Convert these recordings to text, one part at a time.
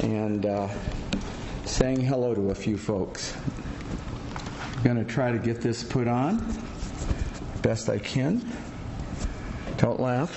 and saying hello to a few folks. I'm going to try to get this put on best I can. Don't laugh.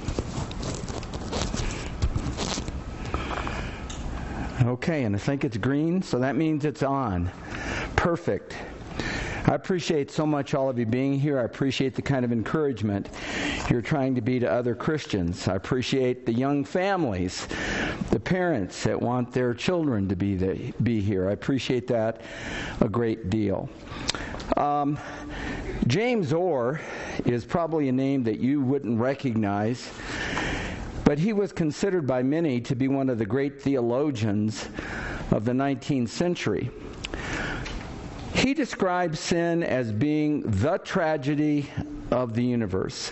Okay, and I think it's green, so that means it's on. Perfect. I appreciate so much all of you being here. I appreciate the kind of encouragement you're trying to be to other Christians. I appreciate the young families, the parents that want their children to be here. I appreciate that a great deal. James Orr is probably a name that you wouldn't recognize, but he was considered by many to be one of the great theologians of the 19th century. He describes sin as being the tragedy of the universe.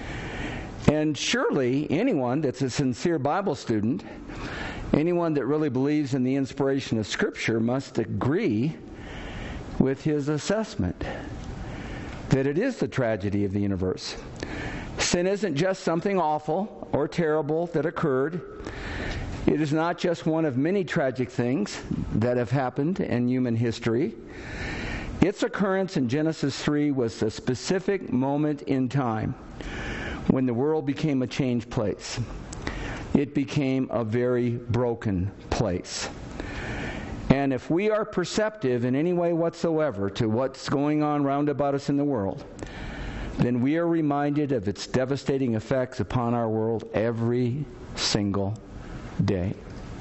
And surely anyone that's a sincere Bible student, anyone that really believes in the inspiration of Scripture, must agree with his assessment that it is the tragedy of the universe. Sin isn't just something awful or terrible that occurred. It is not just one of many tragic things that have happened in human history. Its occurrence in Genesis 3 was a specific moment in time when the world became a changed place. It became a very broken place. And if we are perceptive in any way whatsoever to what's going on round about us in the world, then we are reminded of its devastating effects upon our world every single day.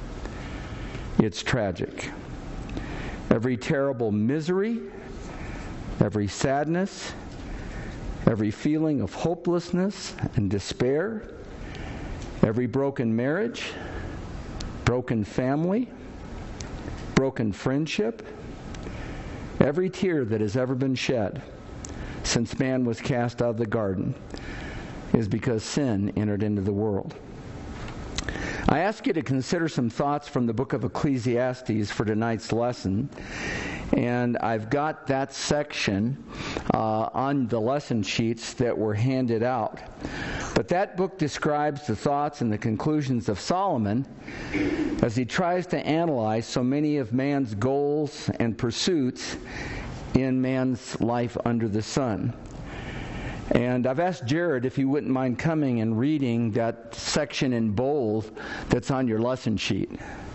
It's tragic. Every terrible misery, every sadness, every feeling of hopelessness and despair, every broken marriage, broken family, broken friendship, every tear that has ever been shed since man was cast out of the garden is because sin entered into the world. I ask you to consider some thoughts from the book of Ecclesiastes for tonight's lesson. And I've got that section on the lesson sheets that were handed out. But that book describes the thoughts and the conclusions of Solomon as he tries to analyze so many of man's goals and pursuits in man's life under the sun. And I've asked Jared if he wouldn't mind coming and reading that section in bold that's on your lesson sheet.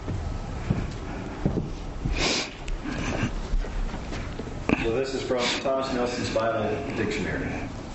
So this is from Thomas Nelson's Bible Dictionary.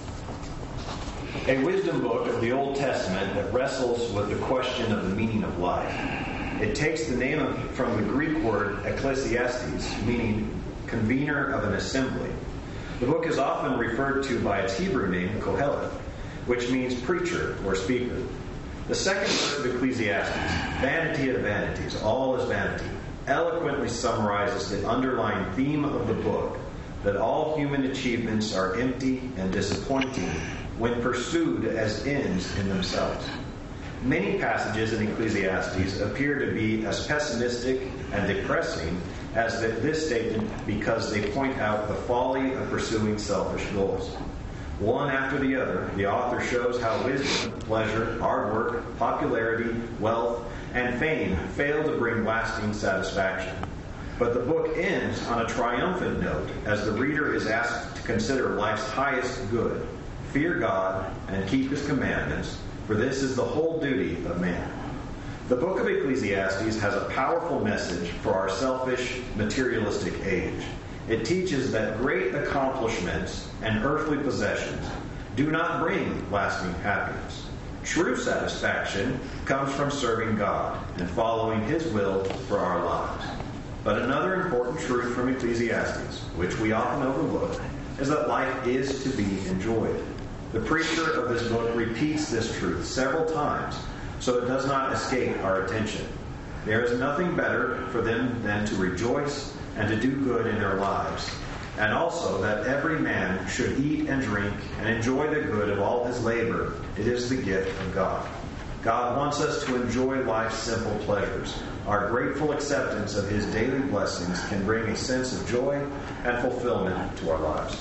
A wisdom book of the Old Testament that wrestles with the question of the meaning of life. It takes the name from the Greek word ecclesiastes, meaning convener of an assembly. The book is often referred to by its Hebrew name, Kohelet, which means preacher or speaker. The second verse of Ecclesiastes, vanity of vanities, all is vanity, eloquently summarizes the underlying theme of the book, that all human achievements are empty and disappointing when pursued as ends in themselves. Many passages in Ecclesiastes appear to be as pessimistic and depressing as this statement because they point out the folly of pursuing selfish goals. One after the other, the author shows how wisdom, pleasure, hard work, popularity, wealth, and fame fail to bring lasting satisfaction. But the book ends on a triumphant note as the reader is asked to consider life's highest good, fear God and keep His commandments, for this is the whole duty of man. The book of Ecclesiastes has a powerful message for our selfish, materialistic age. It teaches that great accomplishments and earthly possessions do not bring lasting happiness. True satisfaction comes from serving God and following His will for our lives. But another important truth from Ecclesiastes, which we often overlook, is that life is to be enjoyed. The preacher of this book repeats this truth several times, so it does not escape our attention. There is nothing better for them than to rejoice and to do good in their lives, and also that every man should eat and drink and enjoy the good of all his labor. It is the gift of God. God wants us to enjoy life's simple pleasures. Our grateful acceptance of His daily blessings can bring a sense of joy and fulfillment to our lives.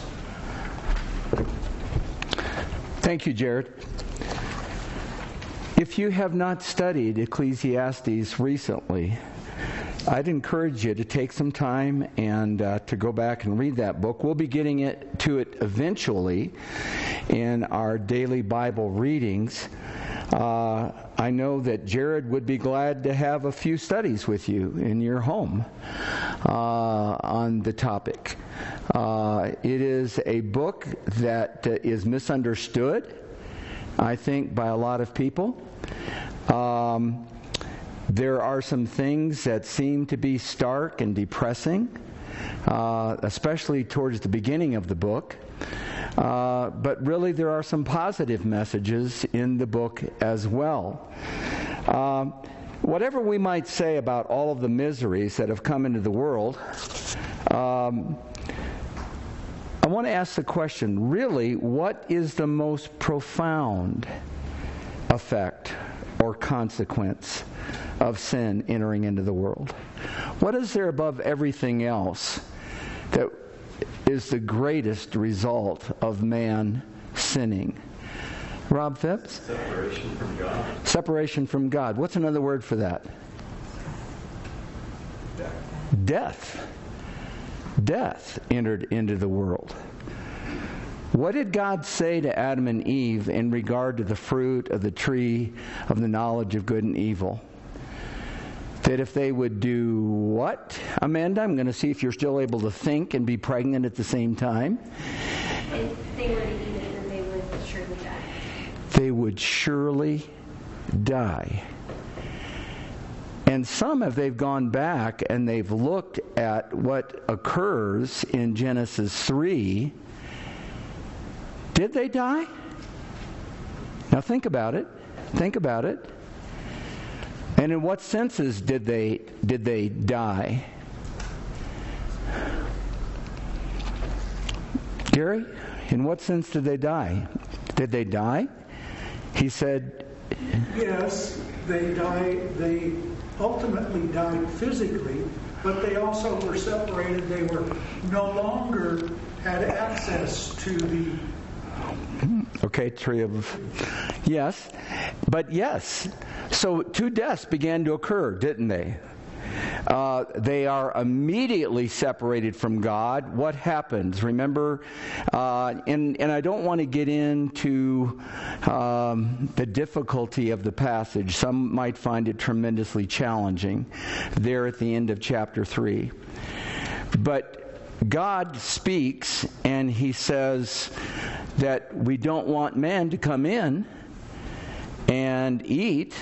Thank you, Jared. If you have not studied Ecclesiastes recently, I'd encourage you to take some time and to go back and read that book. We'll be getting to it eventually in our daily Bible readings. I know that Jared would be glad to have a few studies with you in your home on the topic. It is a book that is misunderstood, I think, by a lot of people. There are some things that seem to be stark and depressing, especially towards the beginning of the book. But really there are some positive messages in the book as well. Whatever we might say about all of the miseries that have come into the world, I want to ask the question, really, what is the most profound effect or consequence of sin entering into the world? What is there above everything else that is the greatest result of man sinning? Rob Phipps? Separation from God. Separation from God. What's another word for that? Death. Death entered into the world. What did God say to Adam and Eve in regard to the fruit of the tree of the knowledge of good and evil? That if they would do what? Amanda, I'm going to see if you're still able to think and be pregnant at the same time. If they were to eat it, then they would surely die. They would surely die. And some, if they've gone back and they've looked at what occurs in Genesis 3, did they die? Now think about it. Think about it. And in what senses did they die? Gary, in what sense did they die? Did they die? He said, yes, they died. They ultimately died physically, but they also were separated. They were no longer had access to the... Okay, tree of... Yes, but yes. So 2 deaths began to occur, didn't they? They are immediately separated from God. What happens? Remember, and I don't want to get into the difficulty of the passage. Some might find it tremendously challenging there at the end of chapter 3. But God speaks and he says that we don't want man to come in and eat.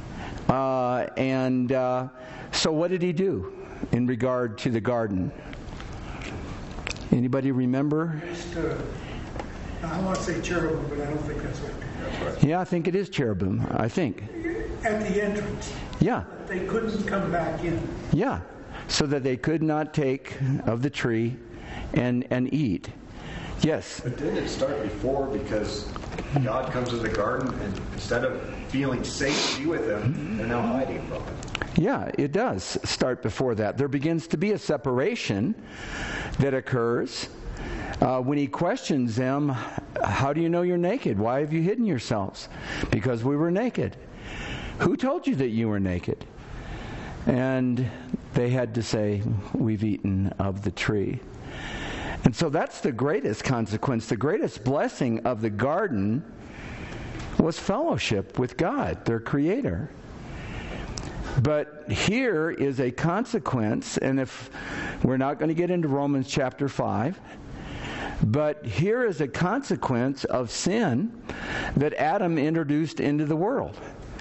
So what did he do in regard to the garden? Anybody remember? I want to say cherubim, but I don't think that's right. Yeah, I think it is cherubim, I think. At the entrance. Yeah. They couldn't come back in. Yeah, so that they could not take of the tree and eat. Yes? But didn't it start before, because God comes to the garden and instead of feeling safe to be with them, they're now hiding from him? Yeah, it does start before that. There begins to be a separation that occurs when he questions them. How do you know you're naked? Why have you hidden yourselves? Because we were naked. Who told you that you were naked? And they had to say, we've eaten of the tree. And so that's the greatest consequence. The greatest blessing of the garden was fellowship with God, their Creator. But here is a consequence, and if we're not going to get into Romans chapter 5, but here is a consequence of sin that Adam introduced into the world.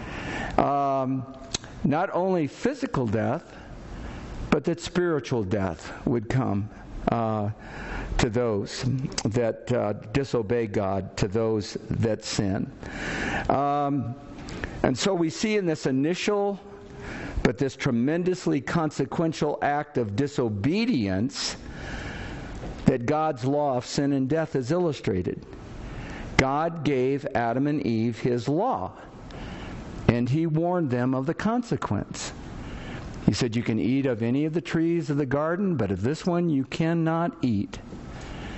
Not only physical death, but that spiritual death would come to those that disobey God, to those that sin. And so we see in this initial, but this tremendously consequential act of disobedience that God's law of sin and death is illustrated. God gave Adam and Eve his law, and he warned them of the consequence. He said, you can eat of any of the trees of the garden, but of this one you cannot eat.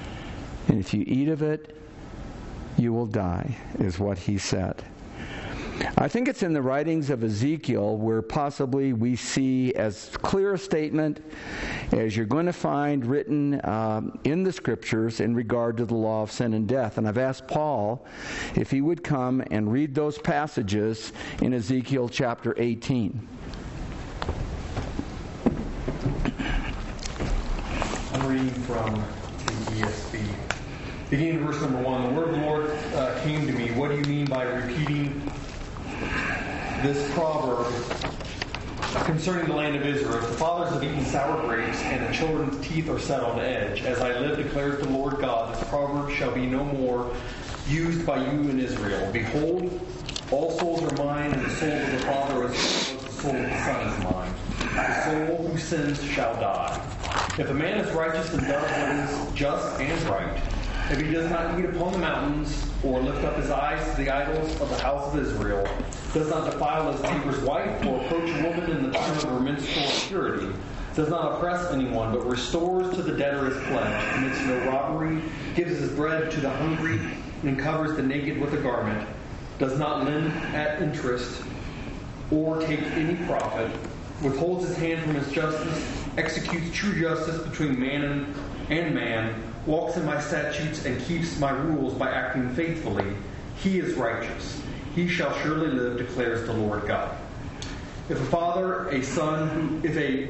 And if you eat of it, you will die, is what he said. I think it's in the writings of Ezekiel where possibly we see as clear a statement as you're going to find written in the Scriptures in regard to the law of sin and death. And I've asked Paul if he would come and read those passages in Ezekiel chapter 18. I'm reading from the ESV. Beginning in verse number 1, the word of the Lord came to me. What do you mean by repeating this proverb concerning the land of Israel? The fathers have eaten sour grapes, and the children's teeth are set on edge. As I live, declares the Lord God, this proverb shall be no more used by you in Israel. Behold, all souls are mine, and the soul of the Father is the soul of the Son is mine. The soul who sins shall die. If a man is righteous and does what is just and right, if he does not eat upon the mountains, or lift up his eyes to the idols of the house of Israel, does not defile his neighbor's wife, or approach a woman in the time of her menstrual impurity, does not oppress anyone, but restores to the debtor his pledge, commits no robbery, gives his bread to the hungry, and covers the naked with a garment, does not lend at interest, or take any profit, withholds his hand from his justice, executes true justice between man and man, walks in my statutes and keeps my rules by acting faithfully, he is righteous. He shall surely live, declares the Lord God. If he fathers a son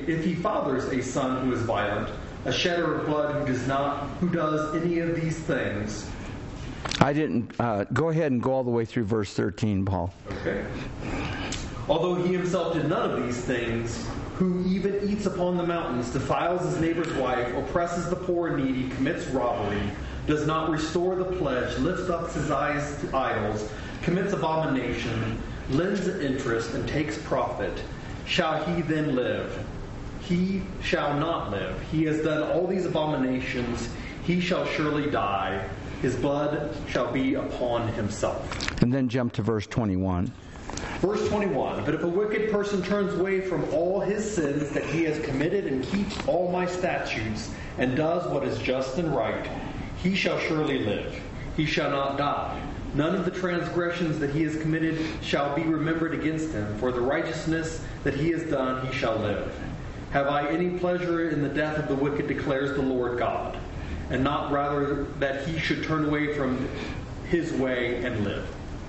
who is violent, a shedder of blood who does any of these things. I didn't. Go ahead and go all the way through verse 13, Paul. Okay. Although he himself did none of these things, who even eats upon the mountains, defiles his neighbor's wife, oppresses the poor and needy, commits robbery, does not restore the pledge, lifts up his eyes to idols, commits abomination, lends interest, and takes profit, shall he then live? He shall not live. He has done all these abominations. He shall surely die. His blood shall be upon himself. And then jump to verse 21. Verse 21, but if a wicked person turns away from all his sins that he has committed and keeps all my statutes and does what is just and right, he shall surely live. He shall not die. None of the transgressions that he has committed shall be remembered against him. For the righteousness that he has done, he shall live. Have I any pleasure in the death of the wicked, declares the Lord God, and not rather that he should turn away from his way and live.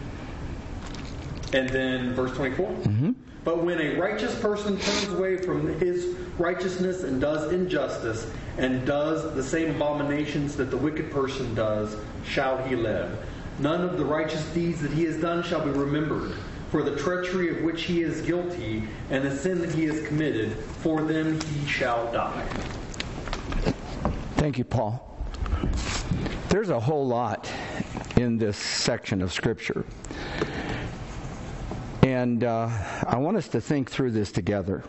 And then verse 24. Mm-hmm. But when a righteous person turns away from his righteousness and does injustice and does the same abominations that the wicked person does, shall he live. None of the righteous deeds that he has done shall be remembered. For the treachery of which he is guilty and the sin that he has committed, for them he shall die. Thank you, Paul. There's a whole lot in this section of Scripture. And I want us to think through this together.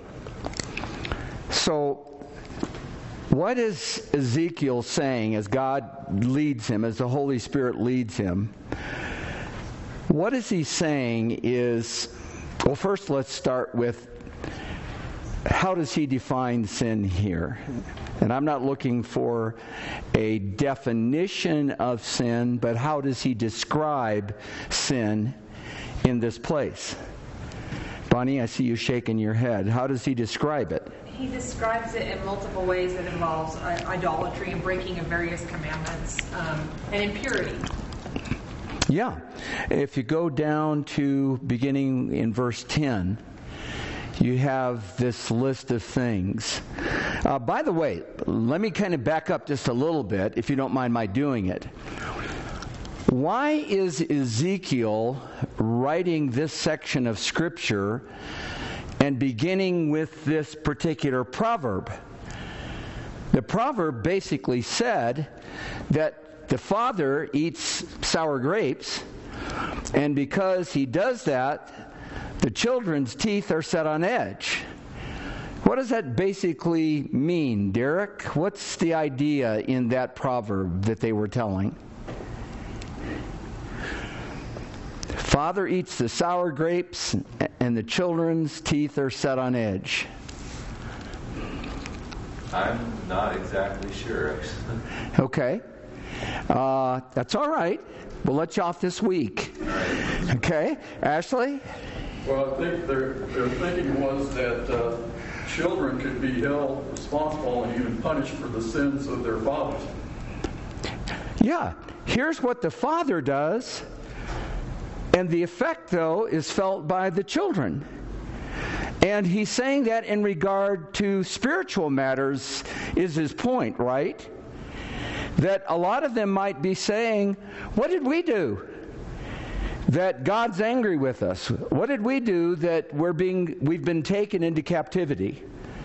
So, what is Ezekiel saying as God leads him, as the Holy Spirit leads him? What is he saying is, well, first let's start with how does he define sin here? And I'm not looking for a definition of sin, but how does he describe sin in this place? Bonnie, I see you shaking your head. How does he describe it? He describes it in multiple ways that involves idolatry and breaking of various commandments and impurity. Yeah. If you go down to beginning in verse 10, you have this list of things. By the way, let me kind of back up just a little bit, if you don't mind my doing it. Why is Ezekiel writing this section of Scripture and beginning with this particular proverb? The proverb basically said that the father eats sour grapes, and because he does that, the children's teeth are set on edge. What does that basically mean, Derek? What's the idea in that proverb that they were telling? Father eats the sour grapes, and the children's teeth are set on edge. I'm not exactly sure. Okay. That's all right. We'll let you off this week. All right. Okay, Ashley? Well, I think their thinking was that children could be held responsible and even punished for the sins of their fathers. Yeah, here's what the father does, and the effect, though, is felt by the children. And he's saying that in regard to spiritual matters is his point, right? That a lot of them might be saying, what did we do that God's angry with us? What did we do that we've been taken into captivity?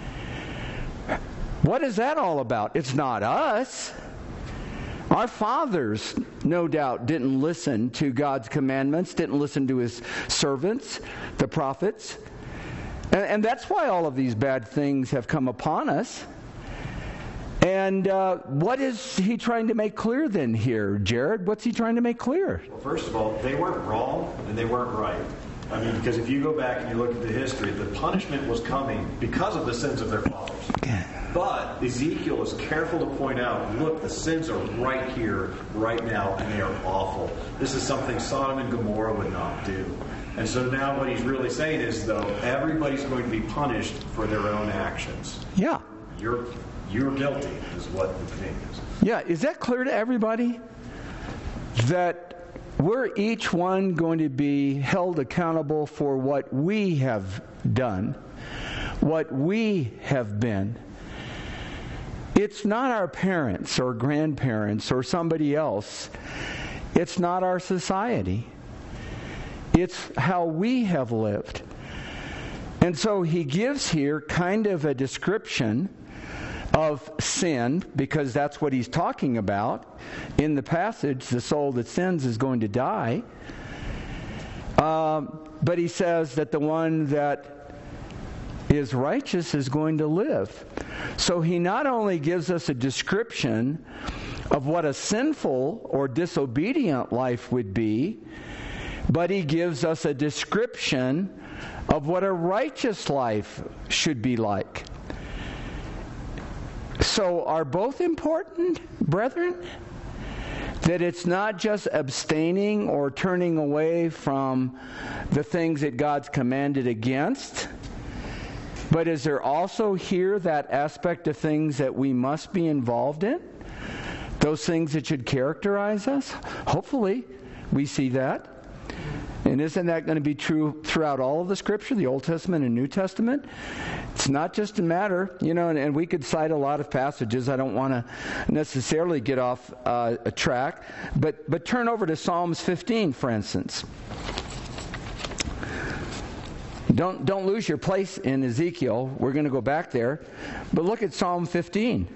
What is that all about? It's not us. Our fathers, no doubt, didn't listen to God's commandments, didn't listen to his servants, the prophets. And that's why all of these bad things have come upon us. And what is he trying to make clear then here, Jared? What's he trying to make clear? Well, first of all, they weren't wrong and they weren't right. I mean, because if you go back and you look at the history, the punishment was coming because of the sins of their fathers. But Ezekiel is careful to point out, look, the sins are right here, right now, and they are awful. This is something Sodom and Gomorrah would not do. And so now what he's really saying is, though, everybody's going to be punished for their own actions. Yeah. You're guilty, is what the thing is. Yeah, is that clear to everybody? That we're each one going to be held accountable for what we have done, what we have been. It's not our parents or grandparents or somebody else. It's not our society. It's how we have lived. And so he gives here kind of a description of sin, because that's what he's talking about. In the passage, the soul that sins is going to die. But he says that the one that is righteous is going to live. So he not only gives us a description of what a sinful or disobedient life would be, but he gives us a description of what a righteous life should be like. So are both important, brethren? That it's not just abstaining or turning away from the things that God's commanded against, but is there also here that aspect of things that we must be involved in? Those things that should characterize us? Hopefully we see that. And isn't that going to be true throughout all of the Scripture, the Old Testament and New Testament? It's not just a matter, and we could cite a lot of passages. I don't want to necessarily get off a track. But turn over to Psalms 15, for instance. Don't lose your place in Ezekiel. We're going to go back there. But look at Psalm 15.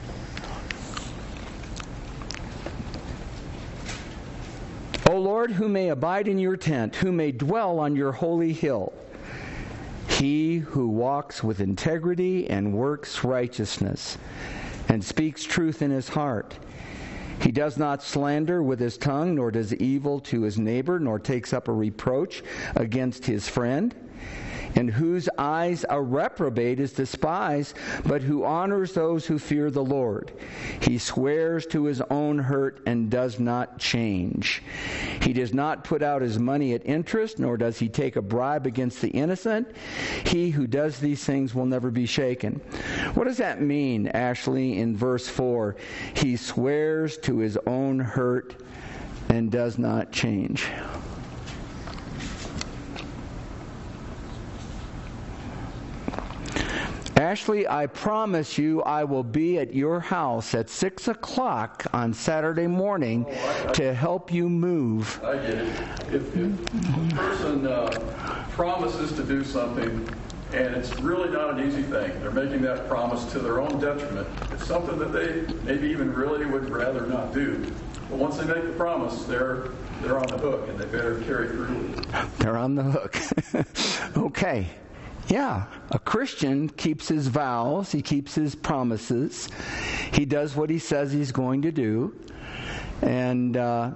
O Lord, who may abide in your tent, who may dwell on your holy hill? He who walks with integrity and works righteousness and speaks truth in his heart. He does not slander with his tongue, nor does evil to his neighbor, nor takes up a reproach against his friend. In whose eyes a reprobate is despised, but who honors those who fear the Lord. He swears to his own hurt and does not change. He does not put out his money at interest, nor does he take a bribe against the innocent. He who does these things will never be shaken. What does that mean, Ashley, in verse 4? He swears to his own hurt and does not change. Ashley, I promise you I will be at your house at 6 o'clock on Saturday morning to help you move. I get it. If a person promises to do something and it's really not an easy thing, they're making that promise to their own detriment. It's something that they maybe even really would rather not do. But once they make the promise, they're on the hook, and they better carry through. They're on the hook. Okay. Yeah, a Christian keeps his vows, he keeps his promises, he does what he says he's going to do. And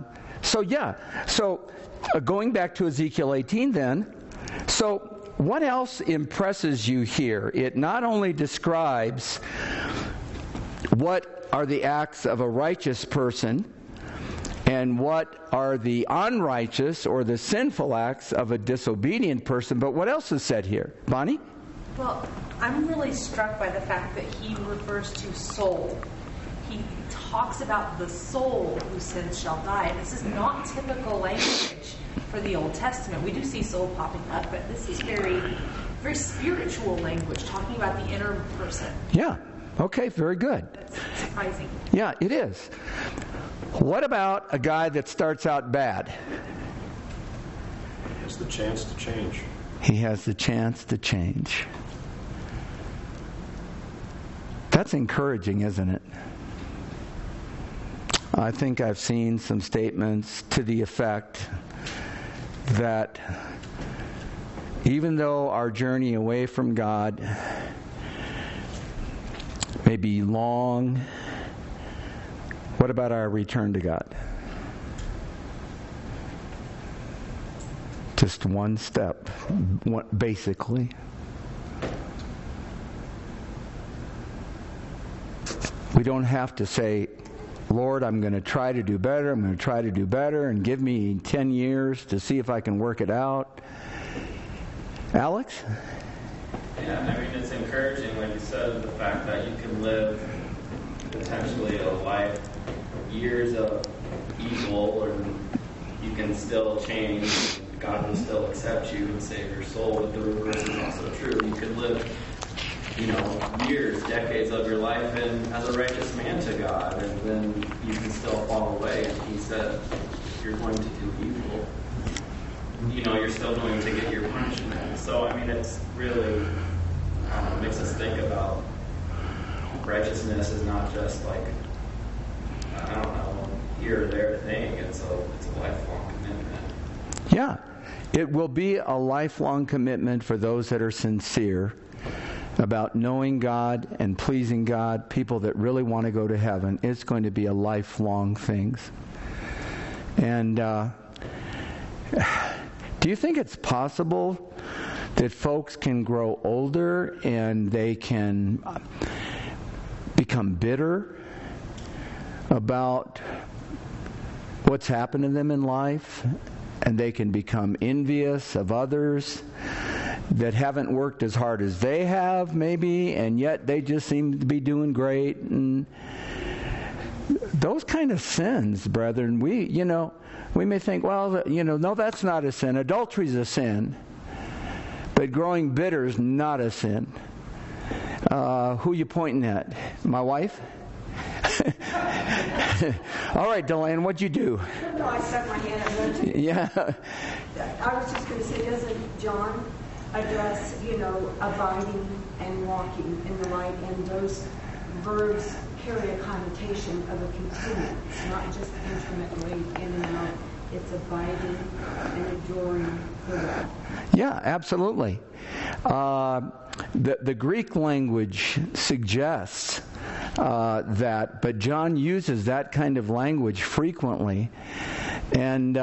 so going back to Ezekiel 18 then, so what else impresses you here? It not only describes what are the acts of a righteous person and what are the unrighteous or the sinful acts of a disobedient person. But what else is said here? Bonnie? Well, I'm really struck by the fact that he refers to soul. He talks about the soul who sins shall die. And this is not typical language for the Old Testament. We do see soul popping up, but this is very, very spiritual language, talking about the inner person. Yeah. Okay, very good. That's surprising. Yeah, it is. What about a guy that starts out bad? It's the chance to change. He has the chance to change. That's encouraging, isn't it? I think I've seen some statements to the effect that even though our journey away from God may be long, what about our return to God? Just one step, basically. We don't have to say, Lord, I'm going to try to do better, I'm going to try to do better, and give me 10 years to see if I can work it out. Alex? Yeah, I mean, it's encouraging, like you said, the fact that you can live potentially a life, years of evil, and you can still change. God will still accept you and save your soul, but the reverse is also true. You could live, years, decades of your life as a righteous man to God, and then you can still fall away. And he said, if you're going to do evil, you're still going to get your punishment. So, I mean, it's really makes us think about righteousness is not just like, here or there thing. It's a lifelong commitment. Yeah, it will be a lifelong commitment for those that are sincere about knowing God and pleasing God, people that really want to go to heaven. It's going to be a lifelong thing. And do you think it's possible that folks can grow older and they can become bitter about what's happened to them in life, and they can become envious of others that haven't worked as hard as they have, maybe, and yet they just seem to be doing great? And those kind of sins, brethren, we may think, well, no, that's not a sin. Adultery's a sin, but growing bitter is not a sin. Who you pointing at? My wife? All right, Delaney, what'd you do? No, I stuck my hand up. Yeah. I was just going to say, doesn't John address, abiding and walking in the light, and those verbs carry a connotation of a continuance, not just intermittently in and out. It's abiding and enduring the way. Yeah, absolutely. The Greek language suggests that, but John uses that kind of language frequently. And,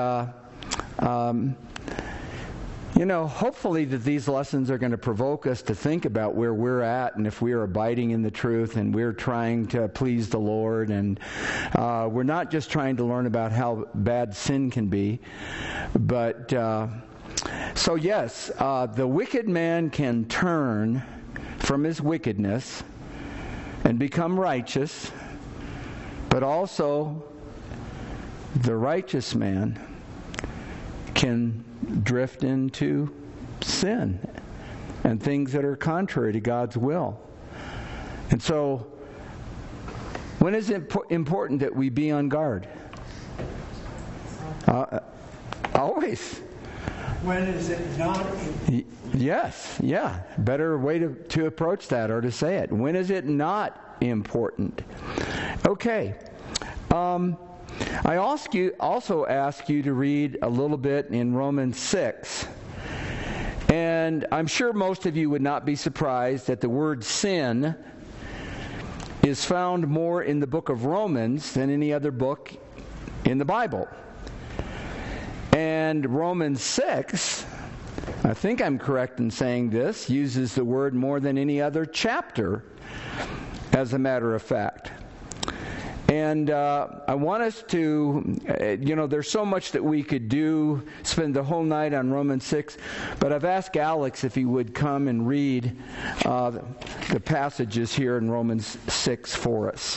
hopefully that these lessons are going to provoke us to think about where we're at, and if we're abiding in the truth and we're trying to please the Lord. And we're not just trying to learn about how bad sin can be, but so yes, the wicked man can turn from his wickedness and become righteous, but also the righteous man can drift into sin and things that are contrary to God's will. And so, when is it important that we be on guard? Always. When is it not? Yes, yeah. Better way to approach that, or to say it. When is it not important? Okay. I also ask you to read a little bit in Romans 6. And I'm sure most of you would not be surprised that the word sin is found more in the book of Romans than any other book in the Bible. And Romans 6, I think I'm correct in saying this, uses the word more than any other chapter, as a matter of fact. And And I want us to, there's so much that we could do, spend the whole night on Romans 6, but I've asked Alex if he would come and read the passages here in Romans 6 for us.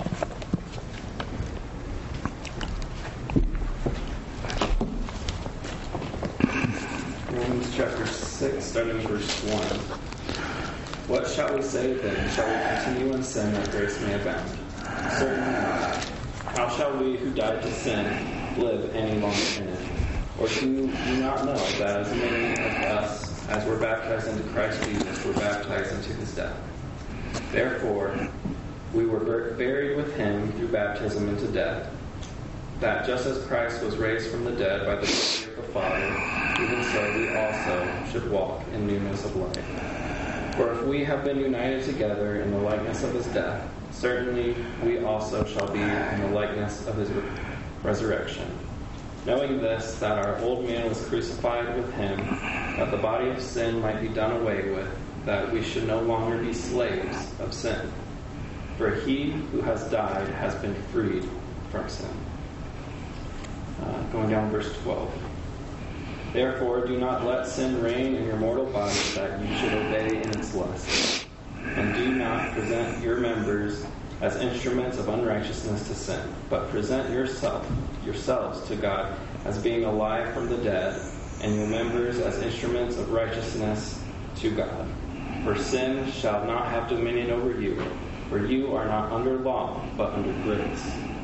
Romans chapter 6, starting in verse 1. What shall we say then? Shall we continue in sin that grace may abound? Certainly not. How shall we who died to sin live any longer in it? Or do you not know that as many of us as were baptized into Christ Jesus were baptized into his death? Therefore, we were buried with him through baptism into death, that just as Christ was raised from the dead by the glory of the Father, even so we also should walk in newness of life. For if we have been united together in the likeness of his death, certainly we also shall be in the likeness of his resurrection. Knowing this, that our old man was crucified with him, that the body of sin might be done away with, that we should no longer be slaves of sin. For he who has died has been freed from sin. Going down verse 12. Therefore, do not let sin reign in your mortal body, that you should obey in its lusts. And do not present your members as instruments of unrighteousness to sin, but present yourselves to God as being alive from the dead, and your members as instruments of righteousness to God. For sin shall not have dominion over you, for you are not under law, but under grace.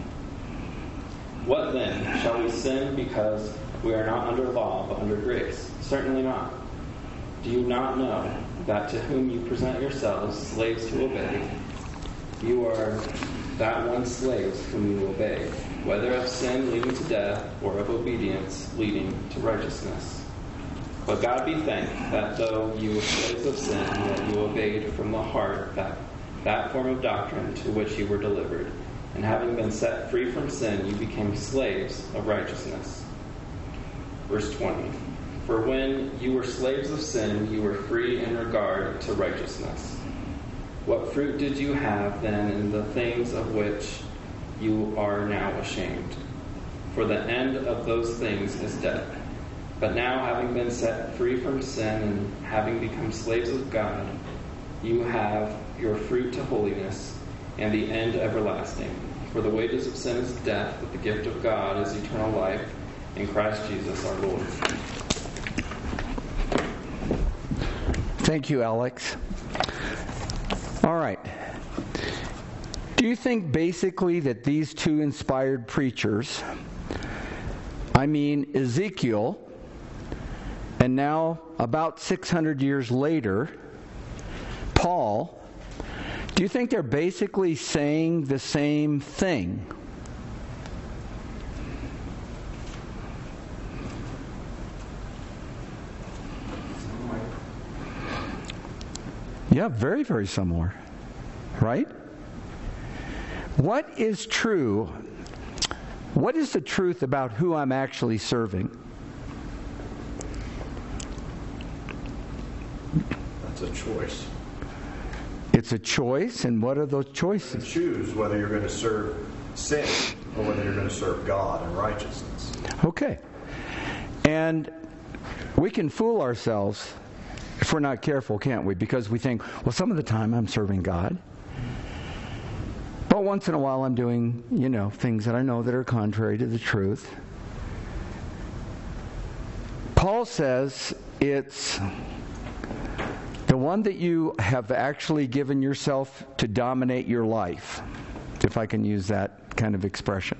What then? Shall we sin because we are not under law, but under grace? Certainly not. Do you not know that to whom you present yourselves slaves to obey, you are that one slaves whom you obey, whether of sin leading to death or of obedience leading to righteousness? But God be thanked that though you were slaves of sin, yet you obeyed from the heart that form of doctrine to which you were delivered. And having been set free from sin, you became slaves of righteousness. Verse 20. For when you were slaves of sin, you were free in regard to righteousness. What fruit did you have then in the things of which you are now ashamed? For the end of those things is death. But now, having been set free from sin and having become slaves of God, you have your fruit to holiness and the end everlasting. For the wages of sin is death, but the gift of God is eternal life in Christ Jesus our Lord. Thank you, Alex. All right. Do you think basically that these two inspired preachers, Ezekiel, and now about 600 years later, Paul, do you think they're basically saying the same thing? Yeah, very, very similar. Right? What is true? What is the truth about who I'm actually serving? That's a choice. It's a choice, and what are those choices? You choose whether you're going to serve sin or whether you're going to serve God in righteousness. Okay. And we can fool ourselves if we're not careful, can't we? Because we think, well, some of the time I'm serving God. But once in a while I'm doing, things that I know that are contrary to the truth. Paul says it's the one that you have actually given yourself to dominate your life, if I can use that kind of expression.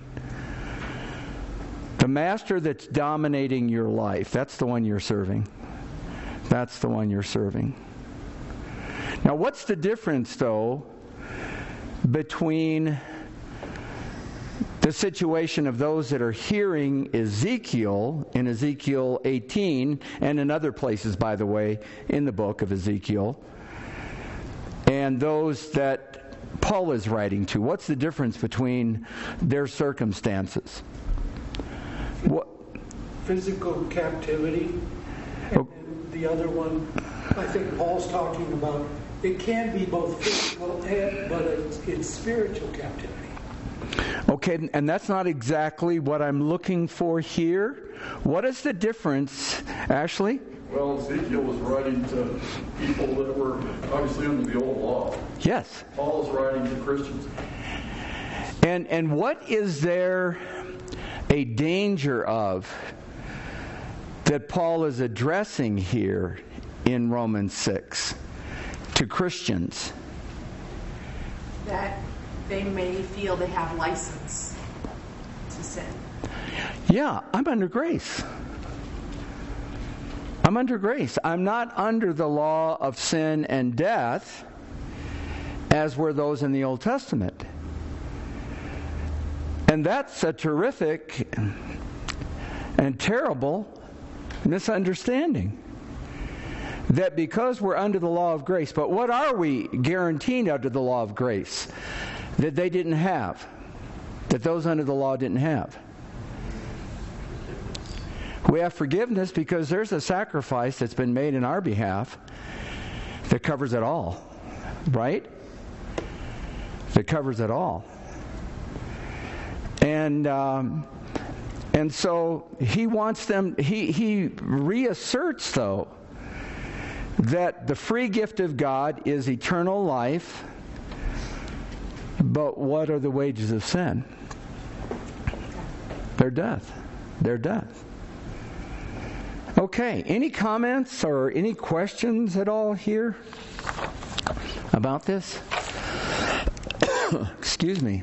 The master that's dominating your life, that's the one you're serving. That's the one you're serving. Now, what's the difference, though, between the situation of those that are hearing Ezekiel in Ezekiel 18 and in other places, by the way, in the book of Ezekiel, and those that Paul is writing to? What's the difference between their circumstances? What? Physical captivity. And the other one, I think Paul's talking about, it can be both physical but it's spiritual captivity. Okay, and that's not exactly what I'm looking for here. What is the difference, Ashley? Well, Ezekiel was writing to people that were obviously under the old law. Yes. Paul is writing to Christians. And what is there a danger of that Paul is addressing here in Romans 6 to Christians? That they may feel they have license to sin. Yeah, I'm under grace. I'm under grace. I'm not under the law of sin and death as were those in the Old Testament. And that's a terrific and terrible misunderstanding. That because we're under the law of grace, but what are we guaranteed under the law of grace that they didn't have, that those under the law didn't have? We have forgiveness because there's a sacrifice that's been made in our behalf that covers it all, right? That covers it all. And so he wants them, he reasserts, though, that the free gift of God is eternal life, but what are the wages of sin? They're death. They're death. Okay, any comments or any questions at all here about this? Excuse me.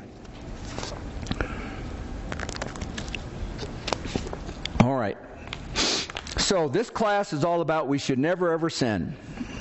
All right. So this class is all about we should never ever sin.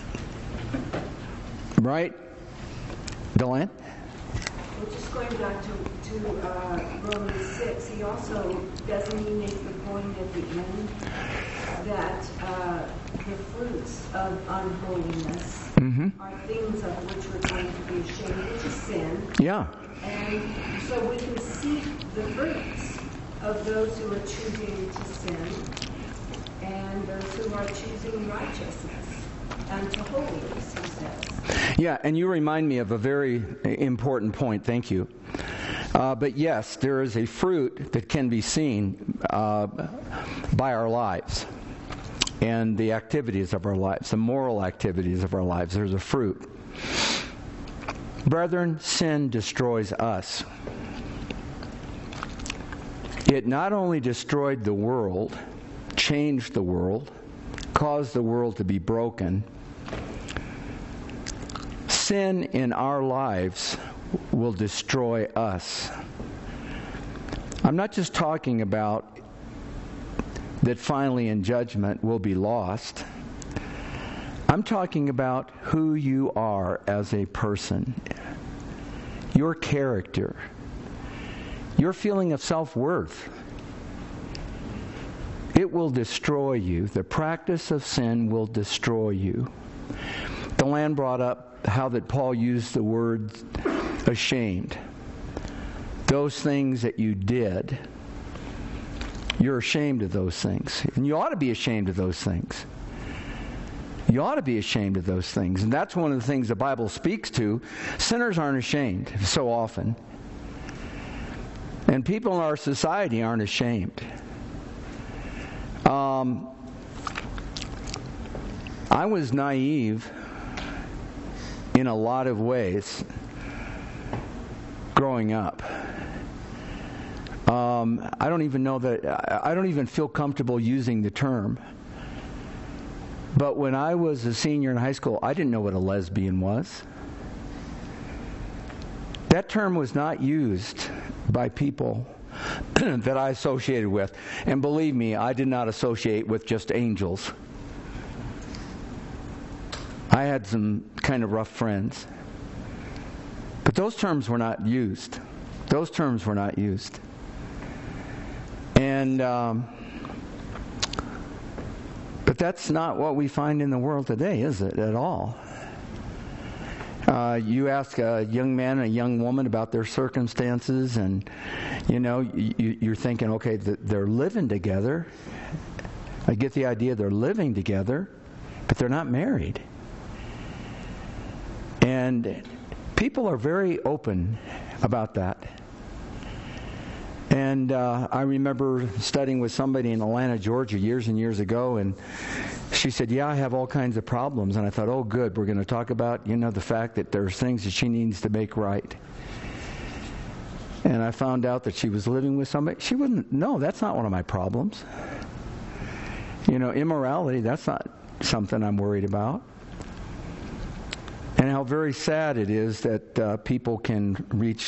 Right? Delanne? Well, just going back to Romans 6, he also, doesn't he make the point at the end that the fruits of unholiness are things of which we're going to be ashamed, which is sin. Yeah. And so we can see the fruits of those who are choosing to sin and those who are choosing righteousness and to holiness, he says. Yeah, and you remind me of a very important point. Thank you. But yes, there is a fruit that can be seen by our lives and the activities of our lives, the moral activities of our lives. There's a fruit. Brethren, sin destroys us. It not only destroyed the world, changed the world, caused the world to be broken. Sin in our lives will destroy us. I'm not just talking about that finally in judgment we'll be lost. I'm talking about who you are as a person, your character, your feeling of self-worth. It will destroy you. The practice of sin will destroy you. Delanne brought up how that Paul used the word ashamed. Those things that you did, you're ashamed of those things. And you ought to be ashamed of those things. You ought to be ashamed of those things. And that's one of the things the Bible speaks to. Sinners aren't ashamed so often. And people in our society aren't ashamed. I was naive in a lot of ways growing up. I don't even feel comfortable using the term. But when I was a senior in high school, I didn't know what a lesbian was. That term was not used by people that I associated with. And believe me, I did not associate with just angels. I had some kind of rough friends. But those terms were not used. Those terms were not used. And but that's not what we find in the world today, is it, at all? You ask a young man and a young woman about their circumstances, and you're thinking, okay, they're living together. I get the idea they're living together, but they're not married. And people are very open about that. And I remember studying with somebody in Atlanta, Georgia, years and years ago, and she said, yeah, I have all kinds of problems. And I thought, oh, good, we're going to talk about, the fact that there's things that she needs to make right. And I found out that she was living with somebody. She wouldn't, no, that's not one of my problems. Immorality, that's not something I'm worried about. And how very sad it is that people can reach,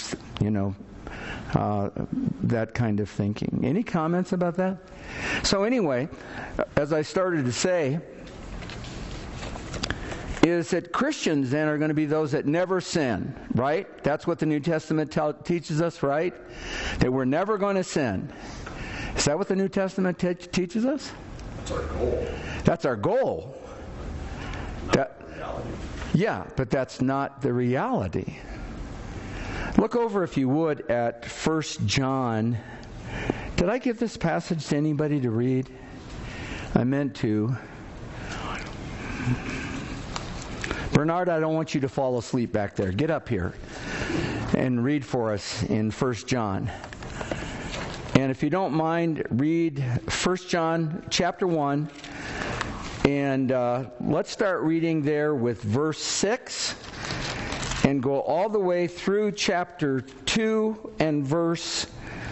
that kind of thinking. Any comments about that? So anyway, as I started to say, is that Christians then are going to be those that never sin, right? That's what the New Testament teaches us, right? That we're never going to sin. Is that what the New Testament teaches us? That's our goal. That's our goal. Yeah, but that's not the reality. Look over, if you would, at 1 John. Did I give this passage to anybody to read? I meant to. Bernard, I don't want you to fall asleep back there. Get up here and read for us in 1 John. And if you don't mind, read 1 John chapter 1. And let's start reading there with verse 6 and go all the way through chapter 2 and verse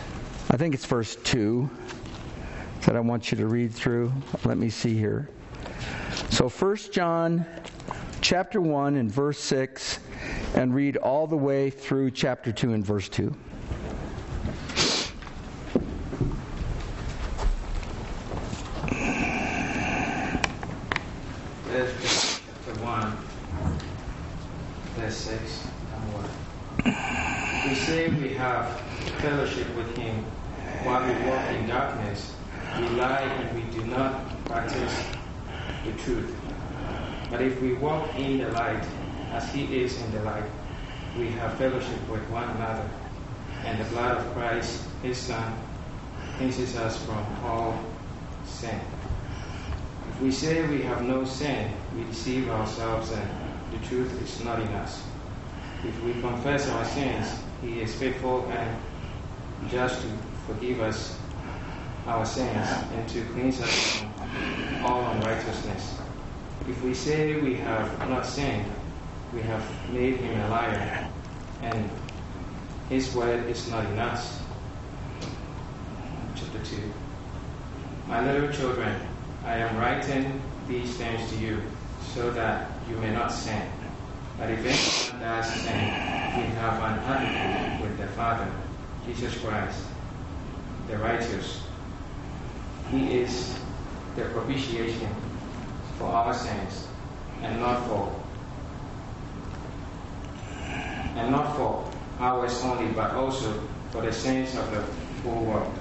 2 that I want you to read through. Let me see here. So 1 John chapter 1 and verse 6 and read all the way through chapter 2 and verse 2. Chapter 1, verse 6 onward. We say we have fellowship with Him while we walk in darkness. We lie and we do not practice the truth. But if we walk in the light, as He is in the light, we have fellowship with one another. And the blood of Christ, His Son, cleanses us from all sin. If we say we have no sin, we deceive ourselves and the truth is not in us. If we confess our sins, He is faithful and just to forgive us our sins and to cleanse us from all unrighteousness. If we say we have not sinned, we have made Him a liar, and His word is not in us. Chapter 2. My little children, I am writing these things to you so that you may not sin. But if anyone does sin, we have an advocate with the Father, Jesus Christ, the righteous. He is the propitiation for our sins, and not for ours only, but also for the sins of the whole world.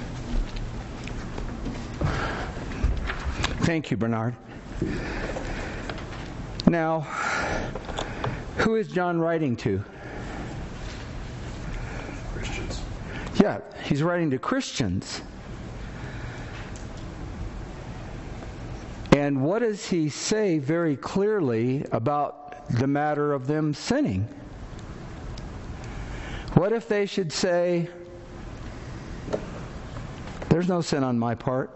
Thank you, Bernard. Now, who is John writing to? Christians. Yeah, he's writing to Christians. And what does he say very clearly about the matter of them sinning? What if they should say, there's no sin on my part?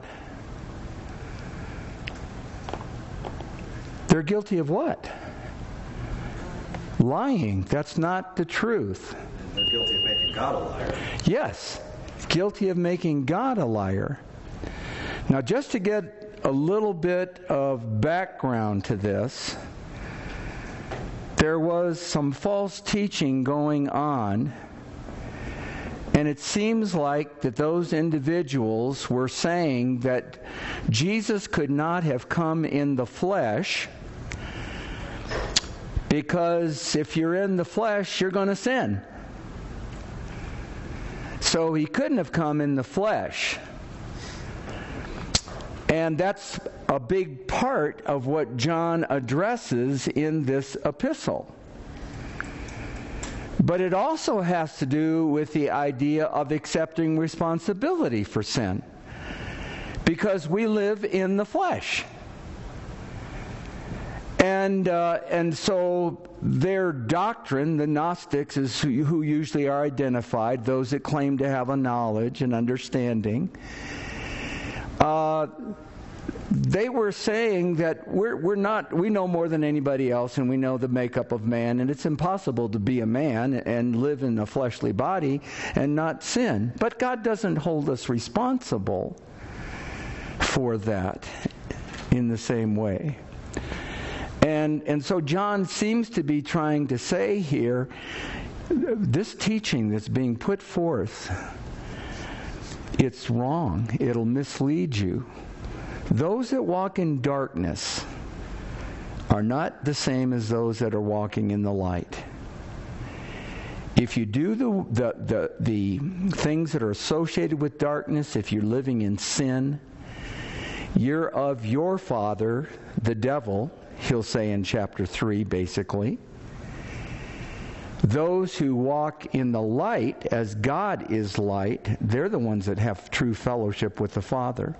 They're guilty of what? Lying. That's not the truth. They're guilty of making God a liar. Yes, guilty of making God a liar. Now, just to get a little bit of background to this, there was some false teaching going on, and it seems like that those individuals were saying that Jesus could not have come in the flesh because if you're in the flesh, you're going to sin. So he couldn't have come in the flesh. And that's a big part of what John addresses in this epistle. But it also has to do with the idea of accepting responsibility for sin. Because we live in the flesh. And so their doctrine, the Gnostics, is who usually are identified, those that claim to have a knowledge and understanding. They were saying that we know more than anybody else, and we know the makeup of man, and it's impossible to be a man and live in a fleshly body and not sin. But God doesn't hold us responsible for that in the same way. And so John seems to be trying to say here, this teaching that's being put forth, it's wrong. It'll mislead you. Those that walk in darkness are not the same as those that are walking in the light. If you do the things that are associated with darkness, if you're living in sin, you're of your father, the devil, he'll say in chapter 3, basically. Those who walk in the light, as God is light, they're the ones that have true fellowship with the Father.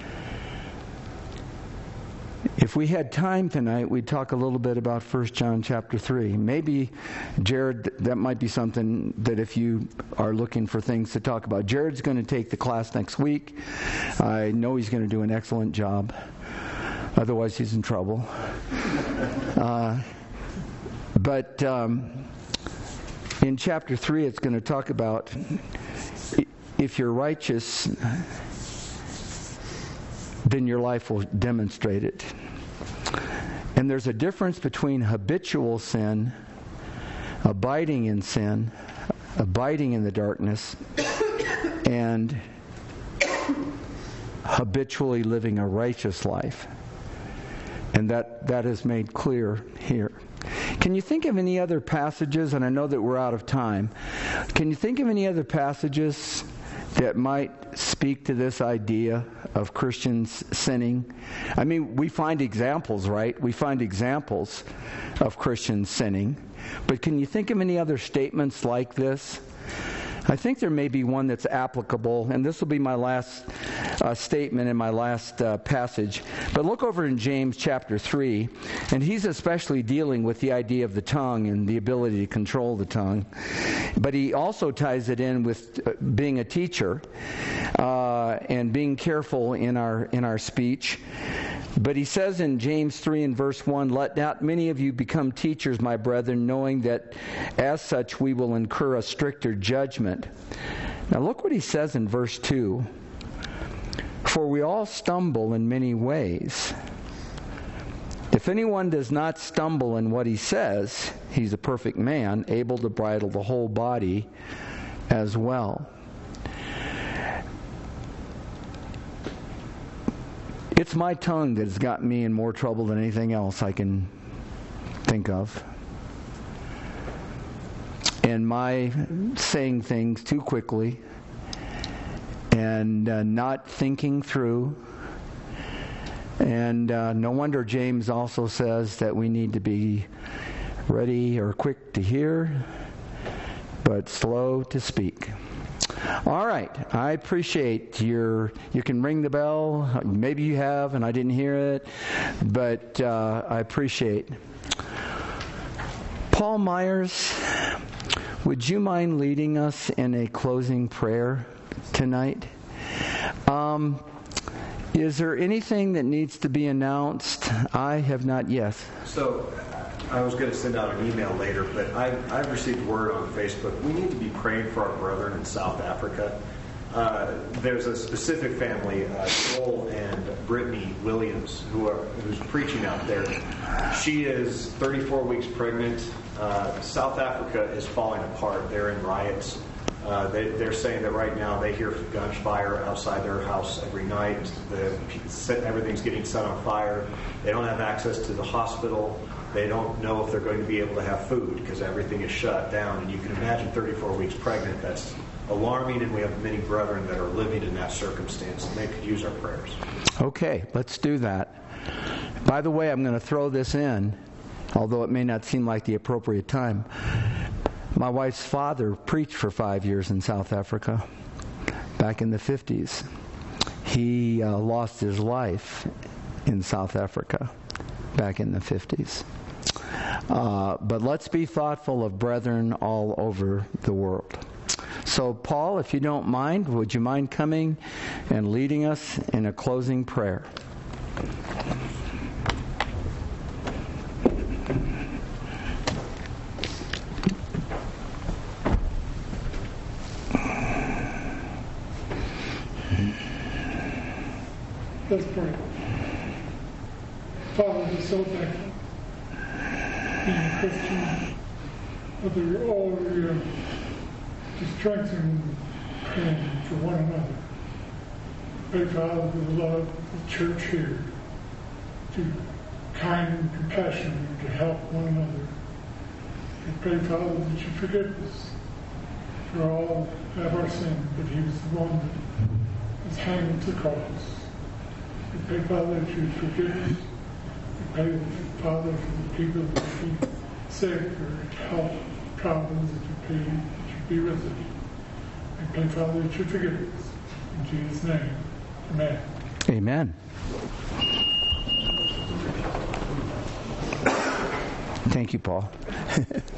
If we had time tonight, we'd talk a little bit about 1 John chapter 3. Maybe, Jared, that might be something that if you are looking for things to talk about. Jared's going to take the class next week. I know he's going to do an excellent job. Otherwise, he's in trouble. But in chapter 3, it's going to talk about if you're righteous, then your life will demonstrate it. And there's a difference between habitual sin, abiding in sin, abiding in the darkness, and habitually living a righteous life. And that is made clear here. Can you think of any other passages, and I know that we're out of time, can you think of any other passages that might speak to this idea of Christians sinning? I mean, we find examples, right? We find examples of Christians sinning. But can you think of any other statements like this? I think there may be one that's applicable, and this will be my last statement in my last passage. But look over in James chapter 3, and he's especially dealing with the idea of the tongue and the ability to control the tongue. But he also ties it in with being a teacher and being careful in our speech. But he says in James 3 and verse 1, "Let not many of you become teachers, my brethren, knowing that as such we will incur a stricter judgment." Now look what he says in verse 2. "For we all stumble in many ways. If anyone does not stumble in what he says, he's a perfect man, able to bridle the whole body as well." It's my tongue that has got me in more trouble than anything else I can think of. And my saying things too quickly and not thinking through. And no wonder James also says that we need to be ready or quick to hear, but slow to speak. All right, I appreciate you can ring the bell. Maybe you have, and I didn't hear it, but I appreciate. Paul Myers, would you mind leading us in a closing prayer tonight? Is there anything that needs to be announced? I have not yet. So I was going to send out an email later, but I've received word on Facebook. We need to be praying for our brethren in South Africa. There's a specific family, Joel and Brittany Williams, who's preaching out there. She is 34 weeks pregnant. South Africa is falling apart. They're in riots. They're saying that right now they hear gunfire outside their house every night. Everything's getting set on fire. They don't have access to the hospital. They don't know if they're going to be able to have food because everything is shut down. And you can imagine 34 weeks pregnant. That's alarming, and we have many brethren that are living in that circumstance, and they could use our prayers. Okay, let's do that. By the way, I'm going to throw this in, although it may not seem like the appropriate time. My wife's father preached for 5 years in South Africa, back in the 50s. He lost his life in South Africa back in the 50s. But let's be thoughtful of brethren all over the world. So, Paul, if you don't mind, would you mind coming and leading us in a closing prayer? Let's pray. Father, we're so thankful being a Christian, whether all of you to strengthen and for one another. Pray, Father, for the love of the church here, to kind and compassion to help one another. And pray, Father, that you forgive us for all of our sin, but he was the one that was hanged to the cross. We pray, Father, that you forgive us. We pray, Father, for the people that be sick or health problems, that you be with us. We pray, Father, that you forgive us. In Jesus' name, amen. Amen. Thank you, Paul.